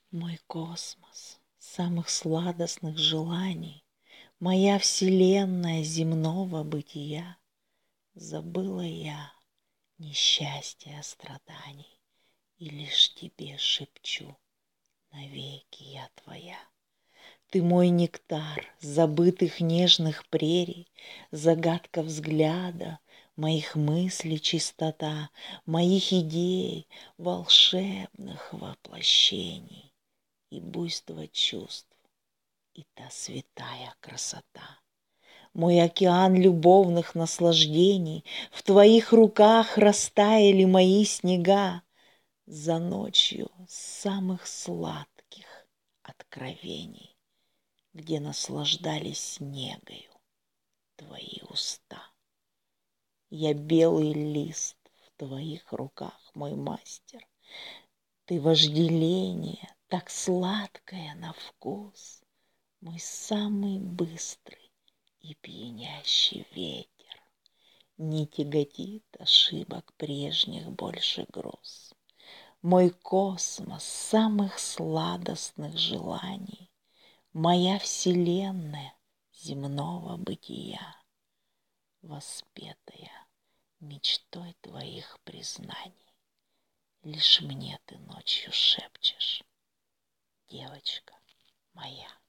Мой космос самых сладостных желаний, моя вселенная земного бытия. Забыла я несчастья, страданий, и лишь тебе шепчу: навеки я твоя. Ты мой нектар забытых нежных прерий, загадка взгляда, моих мыслей чистота, моих идей, волшебных воплощений и буйство чувств, и та святая красота. Мой океан любовных наслаждений, в твоих руках растаяли мои снега за ночью самых сладких откровений, где наслаждались негою твои уста. Я белый лист в твоих руках, мой мастер. Ты вожделение, так сладкое на вкус, мой самый быстрый и пьянящий ветер. Не тяготит ошибок прежних больше груз. Мой космос самых сладостных желаний, моя вселенная земного бытия, воспетая мечтой твоих признаний. Лишь мне ты ночью шепчешь: девочка моя.